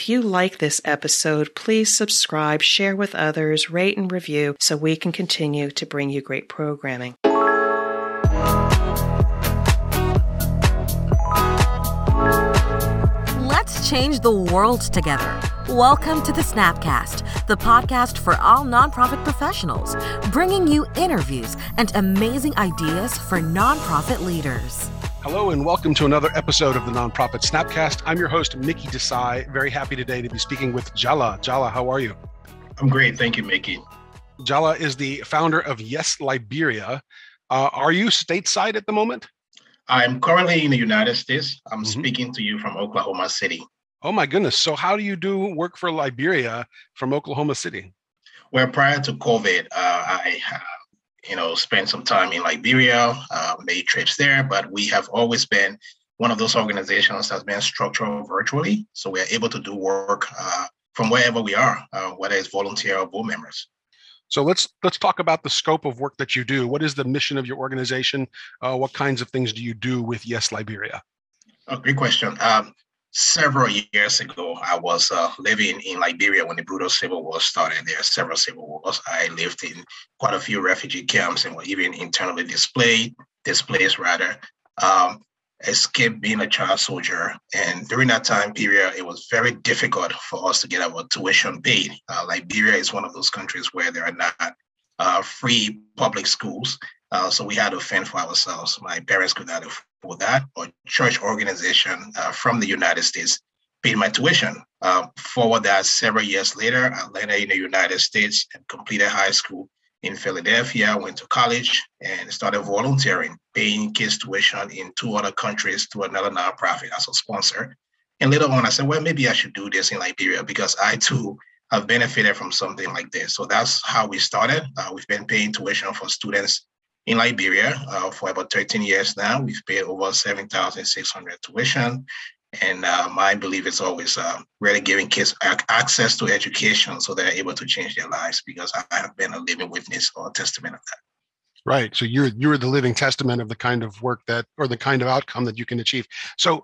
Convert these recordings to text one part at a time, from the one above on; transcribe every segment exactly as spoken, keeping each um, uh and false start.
If you like this episode, please subscribe, share with others, rate and review so we can continue to bring you great programming. Let's change the world together. Welcome to the Snapcast, the podcast for all nonprofit professionals, bringing you interviews and amazing ideas for nonprofit leaders. Hello and welcome to another episode of the Nonprofit Snapcast. I'm your host, Mickey Desai. Very happy today to be speaking with Jala. Jala, how are you? I'm great. Thank you, Mickey. Jala is the founder of Yes Liberia. Uh, are you stateside at the moment? I'm currently in the United States. I'm mm-hmm. speaking to you from Oklahoma City. Oh my goodness. So how do you do work for Liberia from Oklahoma City? Well, prior to COVID, uh, I uh, you know, spent some time in Liberia, uh, made trips there, but we have always been one of those organizations that's been structured virtually. So we are able to do work uh, from wherever we are, uh, whether it's volunteer or board members. So let's let's talk about the scope of work that you do. What is the mission of your organization? Uh, what kinds of things do you do with Yes Liberia? Oh, great question. Um, several years ago, I was uh, living in Liberia when the brutal civil war started. There are several civil wars. I lived in quite a few refugee camps and were even internally displaced, displaced rather, um, escaped being a child soldier. And during that time period, it was very difficult for us to get our tuition paid. Uh, Liberia is one of those countries where there are not uh, free public schools. Uh, so we had to fend for ourselves. My parents could not afford that. A church organization uh, from the United States paid my tuition. Uh, forward that, several years later, I landed in the United States and completed high school in Philadelphia, went to college and started volunteering, paying kids tuition in two other countries to another nonprofit as a sponsor. And later on, I said, well, maybe I should do this in Liberia because I too have benefited from something like this. So that's how we started. Uh, we've been paying tuition for students in Liberia uh, for about thirteen years now. We've paid over seven thousand six hundred tuition. And uh, my belief is always uh, really giving kids ac- access to education so they're able to change their lives, because I have been a living witness or testament of that. Right. So you're you're the living testament of the kind of work that, or the kind of outcome that you can achieve. So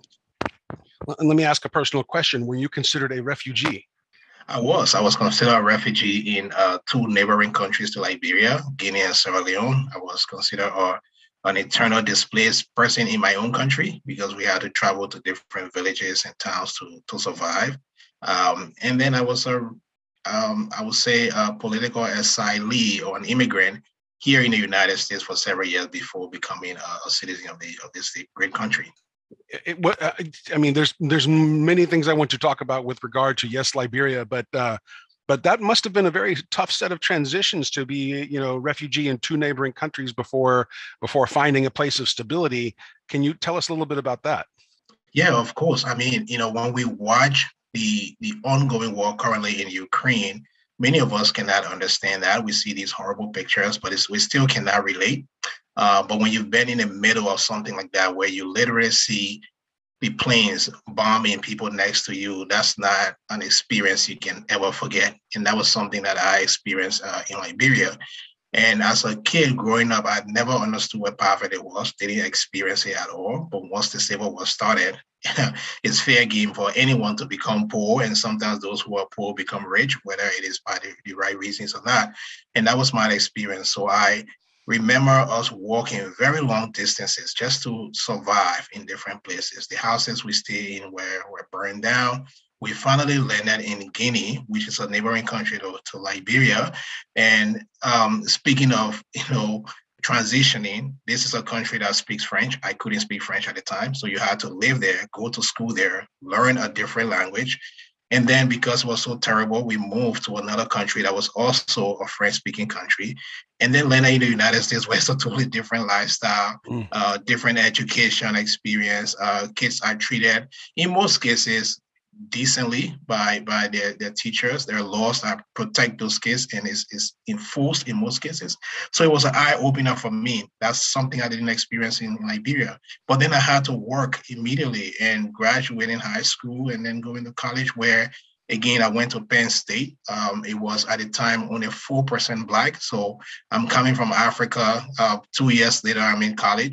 let me ask a personal question. Were you considered a refugee? I was. I was considered a refugee in uh, two neighboring countries to Liberia, Guinea and Sierra Leone. I was considered uh, an internal displaced person in my own country because we had to travel to different villages and towns to, to survive. Um, and then I was a, um, I would say, a political asylee or an immigrant here in the United States for several years before becoming a, a citizen of the of this great country. It, what, uh, I mean, there's there's many things I want to talk about with regard to Yes Liberia, but uh, but that must have been a very tough set of transitions to be, you know, refugee in two neighboring countries before before finding a place of stability. Can you tell us a little bit about that? Yeah, of course. I mean, you know, when we watch the the ongoing war currently in Ukraine, many of us cannot understand that. We see these horrible pictures, but it's, we still cannot relate. Uh, but when you've been in the middle of something like that, where you literally see the planes bombing people next to you, that's not an experience you can ever forget. And that was something that I experienced uh, in Liberia. And as a kid growing up, I never understood what poverty was, didn't experience it at all. But once the civil war started, it's fair game for anyone to become poor. And sometimes those who are poor become rich, whether it is by the, the right reasons or not. And that was my experience. So I remember us walking very long distances just to survive in different places. The houses we stayed in were, were burned down. We finally landed in Guinea, which is a neighboring country to, to Liberia. And um, speaking of, you know, transitioning, this is a country that speaks French. I couldn't speak French at the time. So you had to live there, go to school there, learn a different language. And then because it was so terrible, we moved to another country that was also a French-speaking country. And then landed in the United States, where it's a totally different lifestyle, mm. uh, different education experience. Uh, kids are treated, in most cases, decently by by their, their teachers. There are laws that protect those kids and is, is enforced in most cases. So it was an eye-opener for me. That's something I didn't experience in, in Liberia. But then I had to work immediately and graduating high school and then going to college, where, again, I went to Penn State. Um, it was at the time only four percent Black. So I'm coming from Africa. Uh, two years later, I'm in college.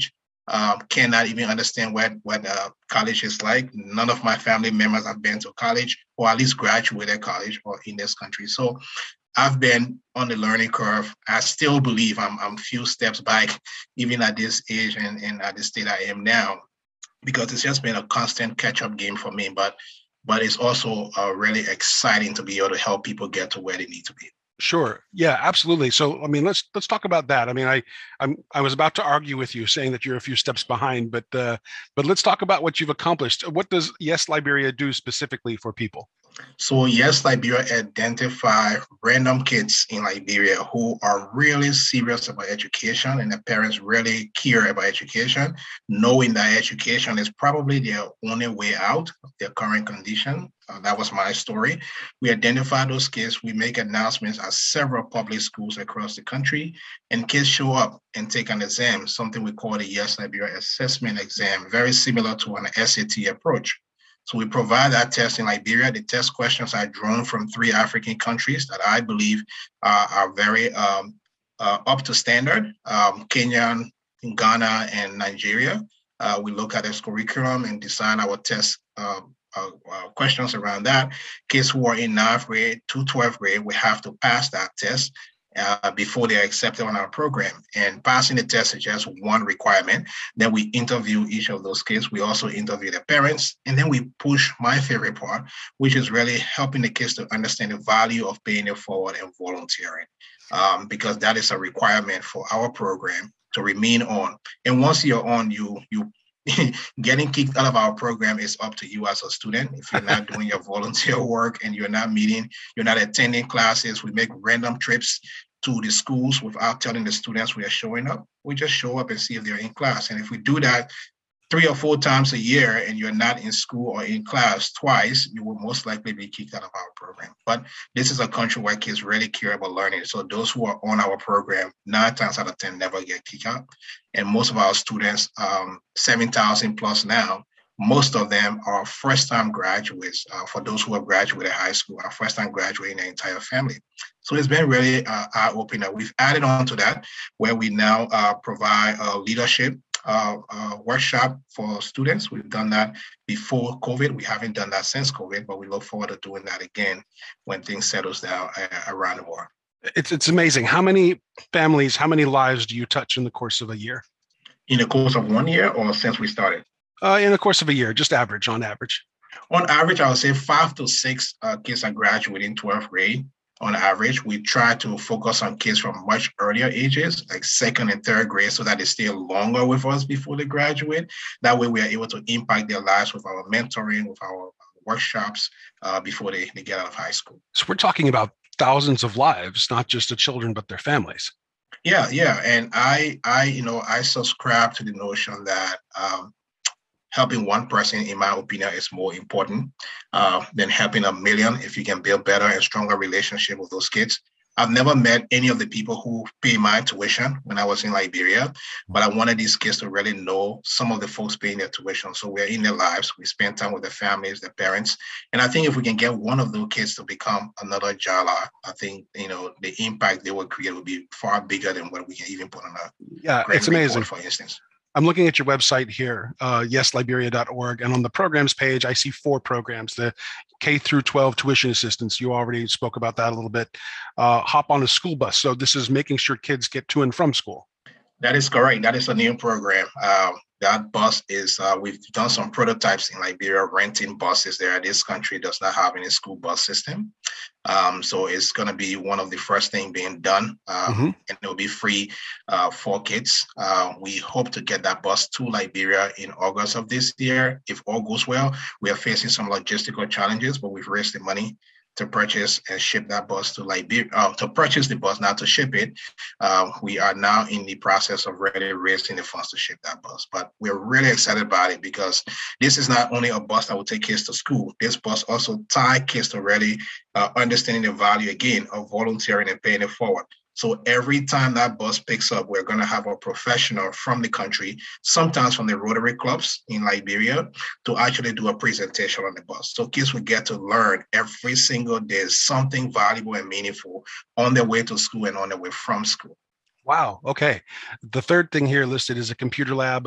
um, cannot even understand what, what uh, college is like. None of my family members have been to college or at least graduated college or in this country. So I've been on the learning curve. I still believe I'm, I'm a few steps back, even at this age and, and at the state I am now, because it's just been a constant catch-up game for me. But but it's also uh, really exciting to be able to help people get to where they need to be. Sure. Yeah, absolutely. So, I mean, let's let's talk about that. I mean, I I'm I was about to argue with you, saying that you're a few steps behind, but uh, but let's talk about what you've accomplished. What does Yes Liberia do specifically for people? So Yes Liberia identify random kids in Liberia who are really serious about education, and the parents really care about education, knowing that education is probably their only way out of their current condition. Uh, that was my story. We identify those kids. We make announcements at several public schools across the country, and kids show up and take an exam, something we call the Yes Liberia assessment exam, very similar to an S A T approach. So we provide that test in Liberia. The test questions are drawn from three African countries that I believe uh, are very um, uh, up to standard, um, Kenya, Ghana, and Nigeria. Uh, we look at this curriculum and design our test uh, uh, uh, questions around that. Kids who are in ninth grade to twelfth grade, we have to pass that test Uh, before they're accepted on our program. And passing the test is just one requirement. Then we interview each of those kids. We also interview the parents. And then we push my favorite part, which is really helping the kids to understand the value of paying it forward and volunteering, um, because that is a requirement for our program to remain on. And once you're on, you you getting kicked out of our program is up to you as a student. If you're not doing your volunteer work and you're not meeting, you're not attending classes, we make random trips to the schools without telling the students we are showing up. We just show up and see if they're in class. And if we do that three or four times a year and you're not in school or in class twice, you will most likely be kicked out of our program. But this is a country where kids really care about learning. So those who are on our program, nine times out of ten never get kicked out. And most of our students, um, seven thousand plus now, most of them are first-time graduates. Uh, for those who have graduated high school, are first-time graduating their entire family. So it's been really uh, eye-opening. We've added on to that, where we now uh, provide uh, leadership uh, uh, workshop for students. We've done that before COVID. We haven't done that since COVID, but we look forward to doing that again when things settles down uh, around the world. It's it's amazing. How many families, how many lives do you touch in the course of a year? In the course of one year or since we started? Uh, in the course of a year, just average, on average. On average, I would say five to six uh, kids are graduating twelfth grade. On average, we try to focus on kids from much earlier ages, like second and third grade, so that they stay longer with us before they graduate. That way, we are able to impact their lives with our mentoring, with our workshops uh, before they, they get out of high school. So we're talking about thousands of lives, not just the children, but their families. Yeah, yeah. And I, I, you know, I subscribe to the notion that um, helping one person, in my opinion, is more important uh, than helping a million if you can build better and stronger relationship with those kids. I've never met any of the people who pay my tuition when I was in Liberia, but I wanted these kids to really know some of the folks paying their tuition. So we're in their lives. We spend time with their families, their parents. And I think if we can get one of those kids to become another Jala, I think, you know, the impact they will create will be far bigger than what we can even put on a yeah, it's amazing. Report, for instance. I'm looking at your website here, uh, yes liberia dot org, and on the programs page, I see four programs: the K through twelve tuition assistance. You already spoke about that a little bit. Uh, hop on a school bus. So this is making sure kids get to and from school. That is correct. That is a new program. Uh, that bus is, uh, we've done some prototypes in Liberia, renting buses there. This country does not have any school bus system. Um, so it's going to be one of the first things being done, um, mm-hmm. and it'll be free uh, for kids. Uh, we hope to get that bus to Liberia in August of this year. If all goes well, we are facing some logistical challenges, but we've raised the money to purchase and ship that bus to Liberia, uh, to purchase the bus, not to ship it. Uh, we are now in the process of really raising the funds to ship that bus. But we're really excited about it because this is not only a bus that will take kids to school. This bus also ties kids to really uh, understanding the value, again, of volunteering and paying it forward. So every time that bus picks up, we're going to have a professional from the country, sometimes from the Rotary clubs in Liberia, to actually do a presentation on the bus. So kids will get to learn every single day something valuable and meaningful on their way to school and on their way from school. Wow. Okay. The third thing here listed is a computer lab.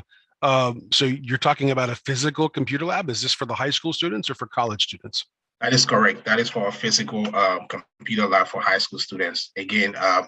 Um, so you're talking about a physical computer lab. Is this for the high school students or for college students? That is correct. That is for a physical uh, computer lab for high school students. Again, um,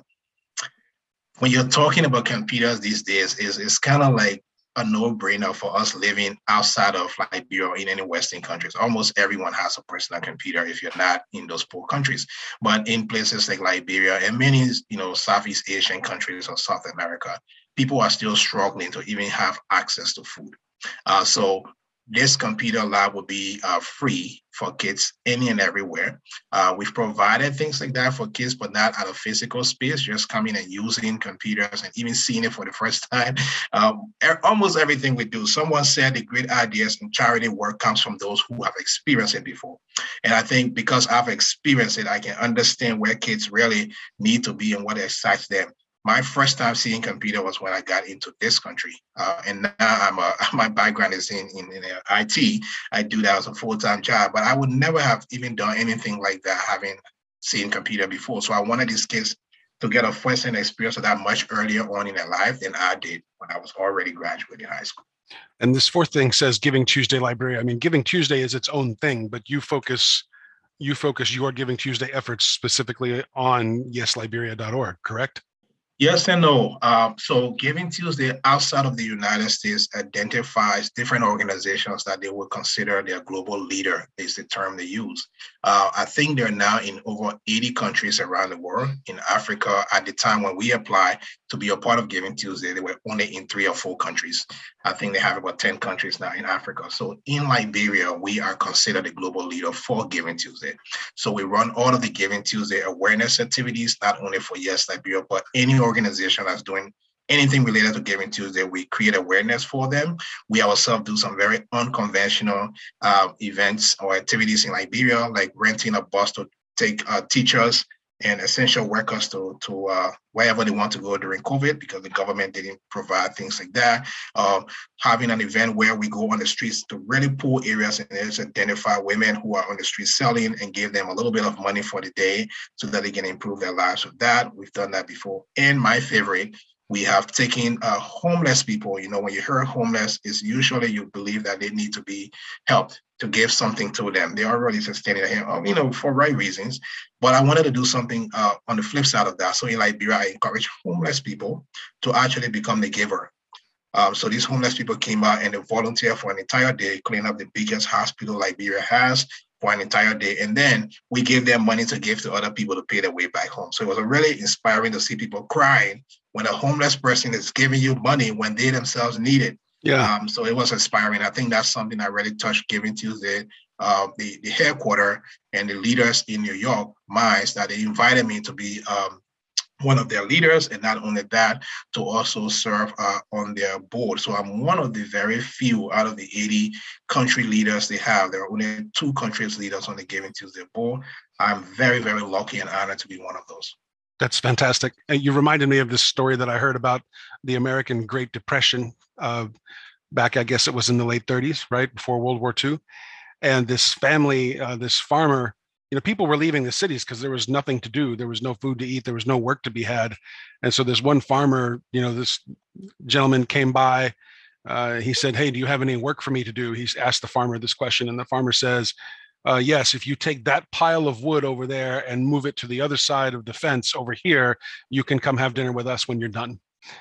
when you're talking about computers these days, is it's kind of like a no-brainer for us living outside of Liberia or in any Western countries. Almost everyone has a personal computer if you're not in those poor countries. But in places like Liberia and many, you know, Southeast Asian countries or South America, people are still struggling to even have access to food. Uh, so this computer lab will be uh, free for kids any and everywhere. Uh, we've provided things like that for kids, but not at a physical space, just coming and using computers and even seeing it for the first time. Um, almost everything we do, someone said the great ideas and charity work comes from those who have experienced it before. And I think because I've experienced it, I can understand where kids really need to be and what excites them. My first time seeing computer was when I got into this country. Uh, and now I'm a, my background is in, in, in I T. I do that as a full-time job, but I would never have even done anything like that, having seen computer before. So I wanted these kids to get a first-hand experience of that much earlier on in their life than I did when I was already graduating high school. And this fourth thing says Giving Tuesday Liberia. I mean, Giving Tuesday is its own thing, but you focus you focus your Giving Tuesday efforts specifically on yes liberia dot org, correct? Yes and no. Um, so Giving Tuesday outside of the United States identifies different organizations that they will consider their global leader, is the term they use. Uh, I think they're now in over eighty countries around the world. In Africa, at the time when we applied to be a part of Giving Tuesday, they were only in three or four countries. I think they have about ten countries now in Africa. So in Liberia, we are considered the global leader for Giving Tuesday. So we run all of the Giving Tuesday awareness activities, not only for Yes Liberia, but any organization that's doing anything related to Giving Tuesday, we create awareness for them. We ourselves do some very unconventional uh, events or activities in Liberia, like renting a bus to take uh, teachers and essential workers to, to uh, wherever they want to go during COVID, because the government didn't provide things like that. Um, having an event where we go on the streets to really poor areas and just identify women who are on the street selling and give them a little bit of money for the day so that they can improve their lives with that. We've done that before. And my favorite, we have taken uh, homeless people. You know, when you hear homeless, it's usually you believe that they need to be helped, to give something to them. They are already sustaining here, you know, for right reasons. But I wanted to do something uh, on the flip side of that. So in Liberia, I encourage homeless people to actually become the giver. Um, so these homeless people came out and they volunteered for an entire day, clean up the biggest hospital Liberia has for an entire day. And then we gave them money to give to other people to pay their way back home. So it was really inspiring to see people crying when a homeless person is giving you money when they themselves need it. Yeah. Um, so it was inspiring. I think that's something that really touched Giving Tuesday, uh, the, the headquarters and the leaders in New York minds, that they invited me to be um, one of their leaders. And not only that, to also serve uh, on their board. So I'm one of the very few out of the eighty country leaders they have. There are only two countries leaders on the Giving Tuesday board. I'm very, very lucky and honored to be one of those. That's fantastic. And you reminded me of this story that I heard about the American Great Depression uh, back, I guess it was in the late thirties, right before World War Two. And this family, uh, this farmer, you know, people were leaving the cities because there was nothing to do. There was no food to eat. There was no work to be had. And so this one farmer, you know, this gentleman came by. Uh, he said, "Hey, do you have any work for me to do?" He's asked the farmer this question. And the farmer says, Uh, yes, if you take that pile of wood over there and move it to the other side of the fence over here, you can come have dinner with us when you're done.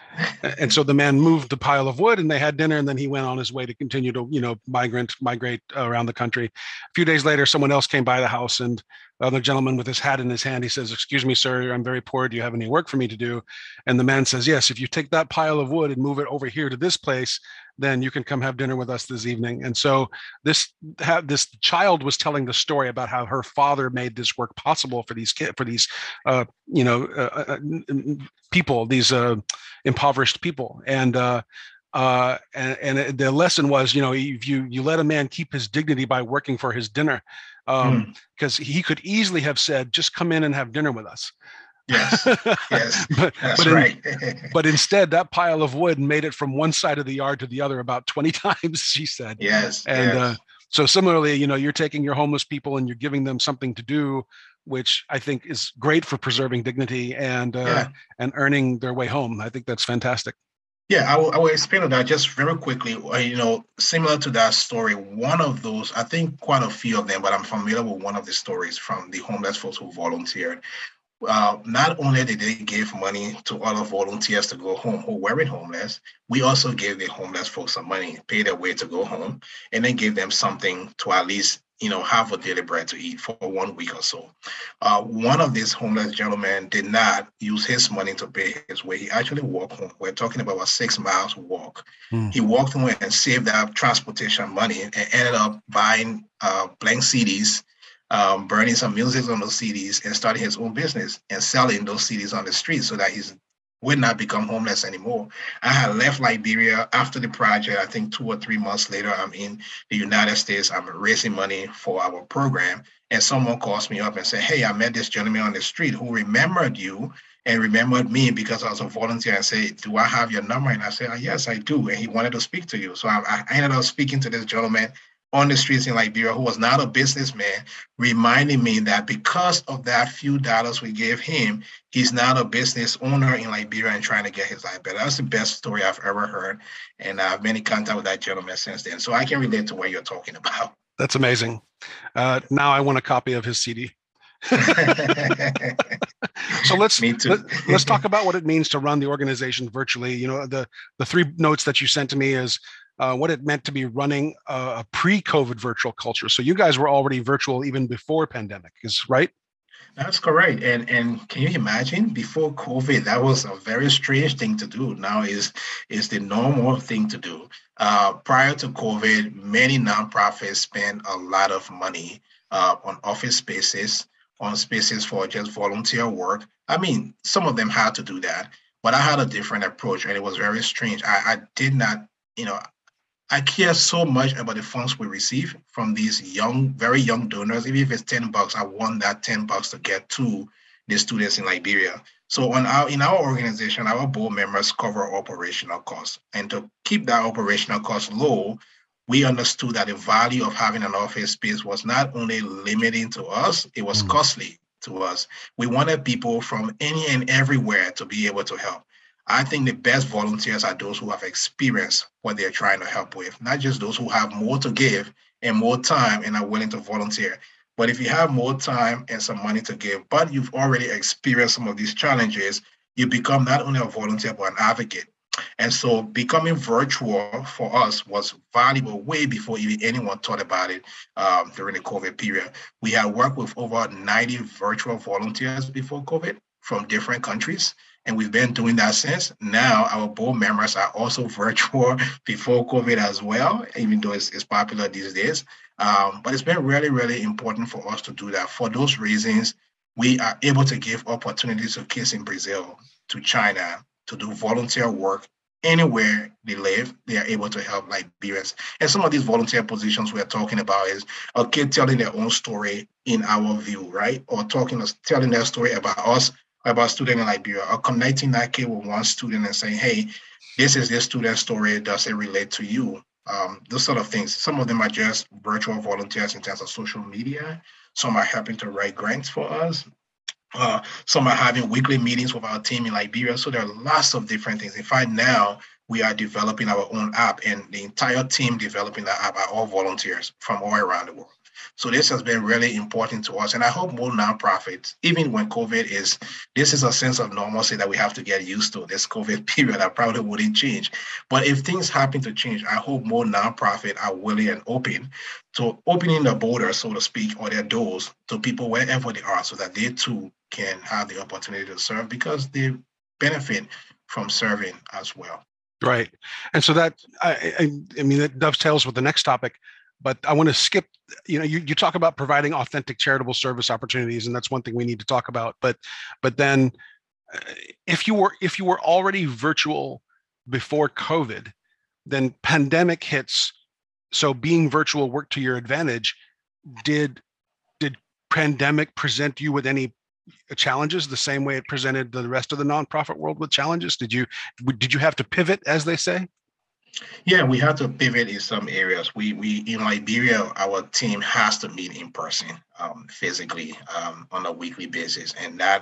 And so the man moved the pile of wood and they had dinner, and then he went on his way to continue to, you know, migrant, migrate around the country. A few days later, someone else came by the house, and the other gentleman with his hat in his hand, he says, "Excuse me, sir, I'm very poor. Do you have any work for me to do?" And the man says, "Yes, if you take that pile of wood and move it over here to this place, then you can come have dinner with us this evening." And so this this child was telling the story about how her father made this work possible for these kids, for these, uh, you know, uh, people, these uh, impoverished people. And uh, uh, and, and the lesson was, you know, if you you let a man keep his dignity by working for his dinner, because um, mm. he could easily have said, "Just come in and have dinner with us." Yes, yes, but, that's but right. In, but instead, that pile of wood made it from one side of the yard to the other about twenty times, she said. Yes, and yes. Uh, so similarly, you know, you're taking your homeless people and you're giving them something to do, which I think is great for preserving dignity and uh, yeah. and earning their way home. I think that's fantastic. Yeah, I will, I will explain on that just very quickly. Uh, You know, similar to that story, one of those, I think quite a few of them, but I'm familiar with one of the stories from the homeless folks who volunteered. Uh, not only did they give money to other volunteers to go home who weren't homeless, we also gave the homeless folks some money, paid their way to go home, and then gave them something to at least, you know, have a daily bread to eat for one week or so. Uh, one of these homeless gentlemen did not use his money to pay his way. He actually walked home. We're talking about a six miles walk. Mm. He walked home and saved up transportation money and ended up buying uh, blank C Ds, um, burning some music on those C Ds, and starting his own business and selling those C Ds on the street so that he's would not become homeless anymore. I had left Liberia after the project. I think two or three months later, I'm in the United States. I'm raising money for our program. And someone calls me up and said, hey, I met this gentleman on the street who remembered you and remembered me because I was a volunteer, and say, do I have your number? And I said, oh, yes, I do. And he wanted to speak to you. So I, I ended up speaking to this gentleman on the streets in Liberia who was not a businessman, reminding me that because of that few dollars we gave him, he's now a business owner in Liberia and trying to get his life better. That's the best story I've ever heard. And I've been in contact with that gentleman since then. So I can relate to what you're talking about. That's amazing. Uh, now I want a copy of his C D. So let's let, let's talk about what it means to run the organization virtually. You know, the the three notes that you sent to me is uh, what it meant to be running a, a pre-COVID virtual culture. So you guys were already virtual even before pandemic, is right? That's correct. And and can you imagine before COVID, that was a very strange thing to do. Now is is the normal thing to do. Uh, prior to COVID, many nonprofits spend a lot of money uh, on office spaces, on spaces for just volunteer work. I mean, some of them had to do that, but I had a different approach, and it was very strange. I, I did not, you know, I care so much about the funds we receive from these young, very young donors. Even if it's ten bucks, I want that ten bucks to get to the students in Liberia. So on our in our organization, our board members cover operational costs. And to keep that operational cost low, we understood that the value of having an office space was not only limiting to us, it was mm. costly to us. We wanted people from any and everywhere to be able to help. I think the best volunteers are those who have experienced what they're trying to help with, not just those who have more to give and more time and are willing to volunteer. But if you have more time and some money to give, but you've already experienced some of these challenges, you become not only a volunteer, but an advocate. And so becoming virtual for us was valuable way before even anyone thought about it um, during the COVID period. We had worked with over ninety virtual volunteers before COVID from different countries. And we've been doing that since. Now our board members are also virtual before COVID as well, even though it's, it's popular these days. Um, but it's been really, really important for us to do that. For those reasons, we are able to give opportunities to kids in Brazil, to China, to do volunteer work anywhere they live. They are able to help Liberians. And some of these volunteer positions we're talking about is a kid telling their own story in our view, right? Or talking, telling their story about us, about a student in Liberia, or connecting that kid with one student and saying, hey, this is this student's story. Does it relate to you? Um, those sort of things. Some of them are just virtual volunteers in terms of social media. Some are helping to write grants for us. Uh, some are having weekly meetings with our team in Liberia. So there are lots of different things. In fact, now we are developing our own app, and the entire team developing that app are all volunteers from all around the world. So this has been really important to us. And I hope more nonprofits, even when COVID is, this is a sense of normalcy that we have to get used to, this COVID period. I probably wouldn't change. But if things happen to change, I hope more nonprofits are willing and open to opening the border, so to speak, or their doors to people wherever they are, so that they too can have the opportunity to serve, because they benefit from serving as well. Right. And so that, I, I, I mean, that dovetails with the next topic. But I want to skip, you know, you, you talk about providing authentic charitable service opportunities, and that's one thing we need to talk about. But but then uh, if you were if you were already virtual before COVID, then pandemic hits. So being virtual worked to your advantage. Did did pandemic present you with any challenges the same way it presented the rest of the nonprofit world with challenges? Did you did you have to pivot, as they say? Yeah, we have to pivot in some areas. We we in Liberia, our team has to meet in person, um, physically, um, on a weekly basis, and that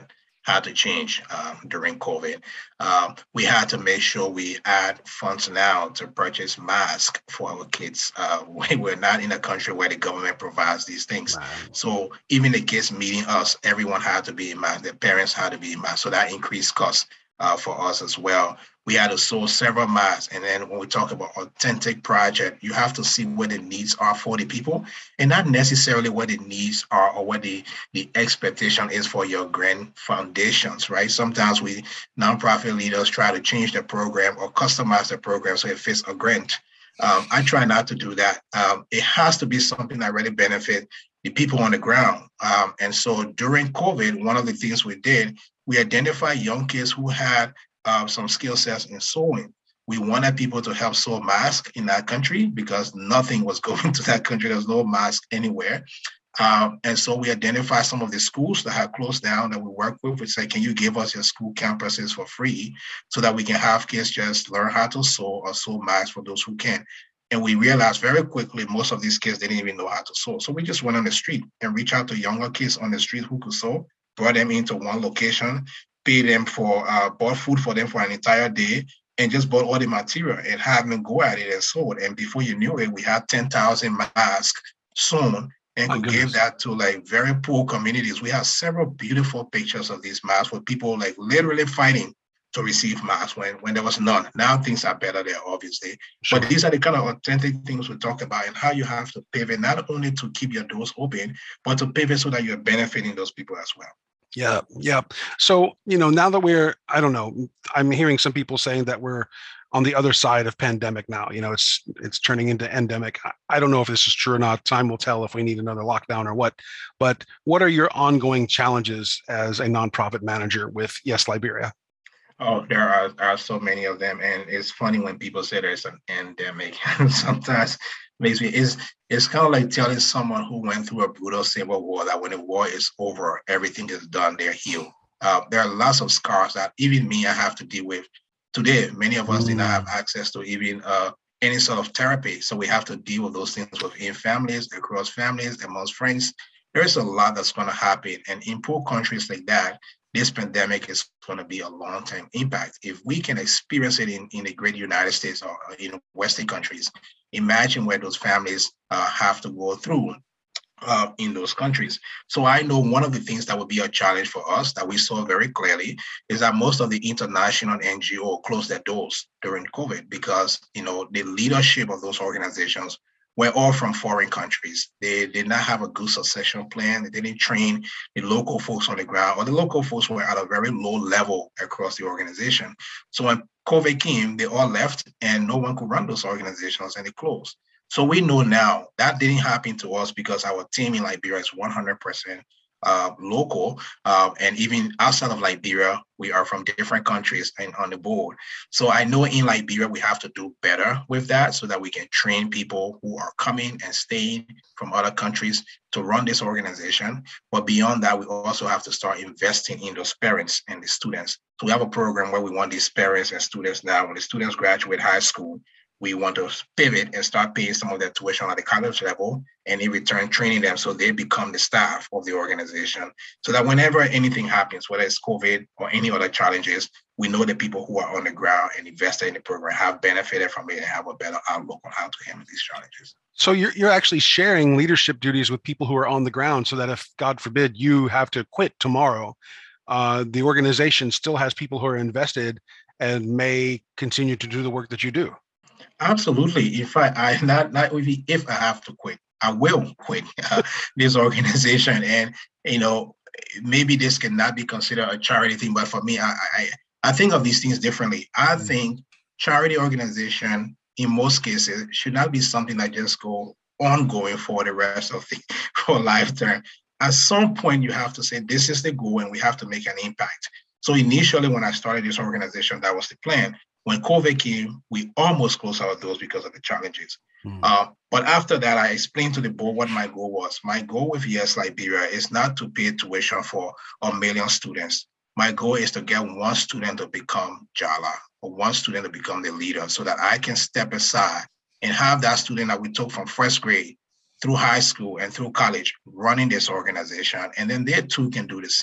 had to change um, during COVID. Um, we had to make sure we add funds now to purchase masks for our kids. Uh, we, we're not in a country where the government provides these things. Wow. So even the kids meeting us, everyone had to be in mask. Their parents had to be in mask. So that increased costs uh, for us as well. We had to source several masks. And then when we talk about authentic project, you have to see what the needs are for the people and not necessarily what the needs are or what the, the expectation is for your grant foundations, right? Sometimes we nonprofit leaders try to change the program or customize the program so it fits a grant. Um, I try not to do that. Um, it has to be something that really benefits the people on the ground. Um, and so during COVID, one of the things we did, we identified young kids who had Uh, some skill sets in sewing. We wanted people to help sew masks in that country because nothing was going to that country. There's no mask anywhere. Um, and so we identified some of the schools that had closed down that we work with. We said, can you give us your school campuses for free so that we can have kids just learn how to sew or sew masks for those who can? And we realized very quickly, most of these kids didn't even know how to sew. So we just went on the street and reached out to younger kids on the street who could sew, brought them into one location, pay them for, uh, bought food for them for an entire day, and just bought all the material and had them go at it and sew it. And before you knew it, we had ten thousand masks sewn and My could goodness. give that to like very poor communities. We have several beautiful pictures of these masks with people like literally fighting to receive masks when, when there was none. Now things are better there, obviously. Sure. But these are the kind of authentic things we talk about and how you have to pivot, not only to keep your doors open, but to pivot so that you're benefiting those people as well. Yeah, yeah. So, you know, now that we're, I don't know, I'm hearing some people saying that we're on the other side of pandemic now. You know, it's it's turning into endemic. I, I don't know if this is true or not. Time will tell if we need another lockdown or what. But what are your ongoing challenges as a nonprofit manager with Yes Liberia? Oh, there are, are so many of them. And it's funny when people say there's an endemic. Sometimes makes me, it's, it's kind of like telling someone who went through a brutal civil war that when the war is over, everything is done, they're healed. Uh, there are lots of scars that even me, I have to deal with today. Many of us mm. did not have access to even uh, any sort of therapy. So we have to deal with those things within families, across families, amongst friends. There's a lot that's going to happen. And in poor countries like that, this pandemic is going to be a long-term impact. If we can experience it in, in the great United States or in Western countries, imagine where those families uh, have to go through uh, in those countries. So I know one of the things that would be a challenge for us that we saw very clearly is that most of the international N G O closed their doors during COVID because, you know, the leadership of those organizations were all from foreign countries. They did not have a good succession plan. They didn't train the local folks on the ground, or the local folks were at a very low level across the organization. So when COVID came, they all left and no one could run those organizations and they closed. So we know now that didn't happen to us because our team in Liberia is one hundred percent uh, local. Uh, and even outside of Liberia, we are from different countries and on the board. So I know in Liberia, we have to do better with that so that we can train people who are coming and staying from other countries to run this organization. But beyond that, we also have to start investing in those parents and the students. So we have a program where we want these parents and students now, when the students graduate high school, we want to pivot and start paying some of their tuition at the college level and in return training them so they become the staff of the organization. So that whenever anything happens, whether it's COVID or any other challenges, we know the people who are on the ground and invested in the program have benefited from it and have a better outlook on how to handle these challenges. So you're you're actually sharing leadership duties with people who are on the ground so that if, God forbid, you have to quit tomorrow, uh, the organization still has people who are invested and may continue to do the work that you do. Absolutely. In fact, I not not even if I have to quit, I will quit uh, this organization. And you know, maybe this cannot be considered a charity thing, but for me, I I, I think of these things differently. I mm-hmm. think charity organization in most cases should not be something that just go ongoing for the rest of the for lifetime. At some point, you have to say this is the goal, and we have to make an impact. So initially, when I started this organization, that was the plan. When COVID came, we almost closed our doors because of the challenges. Mm. Uh, but after that, I explained to the board what my goal was. My goal with Yes Liberia is not to pay tuition for a million students. My goal is to get one student to become Jala, or one student to become the leader, so that I can step aside and have that student that we took from first grade through high school and through college running this organization. And then they too can do the same.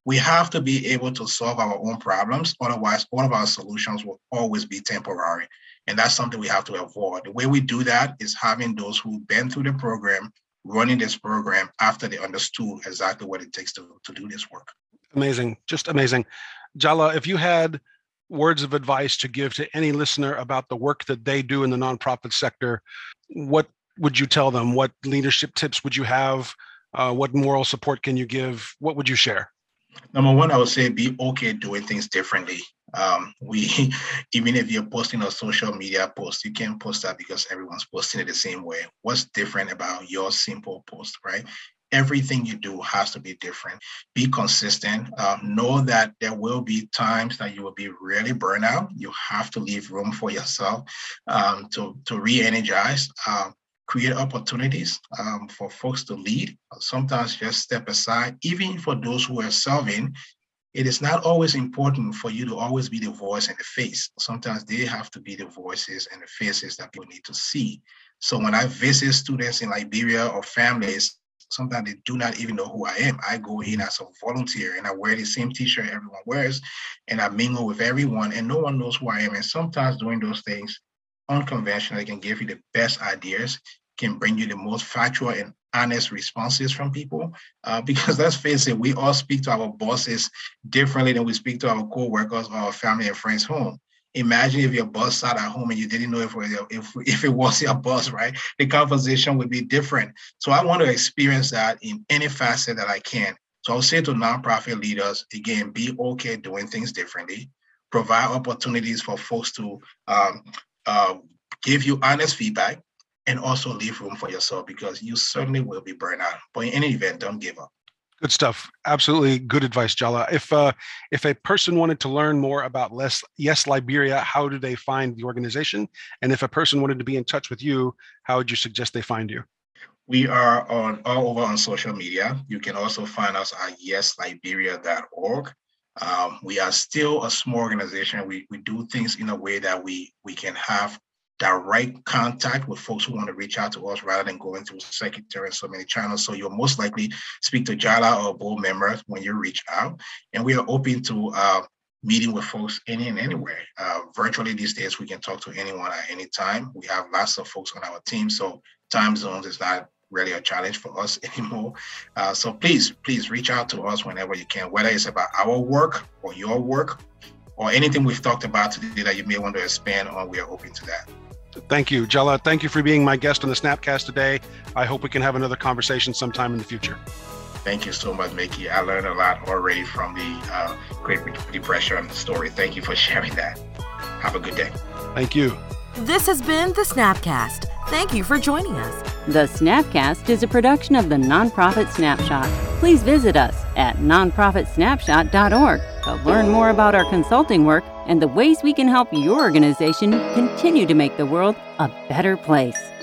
We have to be able to solve our own problems. Otherwise, all of our solutions will always be temporary. And that's something we have to avoid. The way we do that is having those who've been through the program, running this program after they understood exactly what it takes to, to do this work. Amazing. Just amazing. Jala, if you had words of advice to give to any listener about the work that they do in the nonprofit sector, what would you tell them? What leadership tips would you have? Uh, what moral support can you give? What would you share? Number one, I would say be okay doing things differently. Um, we, even if you're posting a social media post, you can't post that because everyone's posting it the same way. What's different about your simple post, right? Everything you do has to be different. Be consistent. Um, know that there will be times that you will be really burnt out. You have to leave room for yourself um, to, to re-energize. Um, create opportunities um, for folks to lead. Sometimes just step aside. Even for those who are serving, it is not always important for you to always be the voice and the face. Sometimes they have to be the voices and the faces that people need to see. So when I visit students in Liberia or families, sometimes they do not even know who I am. I go in as a volunteer and I wear the same t-shirt everyone wears and I mingle with everyone and no one knows who I am. And sometimes doing those things unconventional, can give you the best ideas, can bring you the most factual and honest responses from people. Uh, because let's face it, we all speak to our bosses differently than we speak to our co-workers or our family and friends home. Imagine if your boss sat at home and you didn't know if, if, if it was your boss, right? The conversation would be different. So I want to experience that in any facet that I can. So I'll say to nonprofit leaders, again, be okay doing things differently, provide opportunities for folks to um, uh, give you honest feedback, and also leave room for yourself because you certainly will be burned out. But in any event, don't give up. Good stuff. Absolutely good advice, Jala. If uh, if a person wanted to learn more about Less, Yes Liberia, how do they find the organization? And if a person wanted to be in touch with you, how would you suggest they find you? We are on all over on social media. You can also find us at yes liberia dot org. Um, we are still a small organization. We we do things in a way that we we can have direct contact with folks who want to reach out to us rather than going through secretary and so many channels. So you'll most likely speak to Jala or a board member when you reach out. And we are open to uh, meeting with folks any and anywhere. Uh, virtually these days, we can talk to anyone at any time. We have lots of folks on our team, so time zones is not really a challenge for us anymore. Uh, so please, please reach out to us whenever you can, whether it's about our work or your work or anything we've talked about today that you may want to expand on. We are open to that. Thank you, Jala. Thank you for being my guest on the Snapcast today. I hope we can have another conversation sometime in the future. Thank you so much, Mickey. I learned a lot already from the uh, Great Depression story. Thank you for sharing that. Have a good day. Thank you. This has been the Snapcast. Thank you for joining us. The Snapcast is a production of the Nonprofit Snapshot. Please visit us at nonprofit snapshot dot org to learn more about our consulting work and the ways we can help your organization continue to make the world a better place.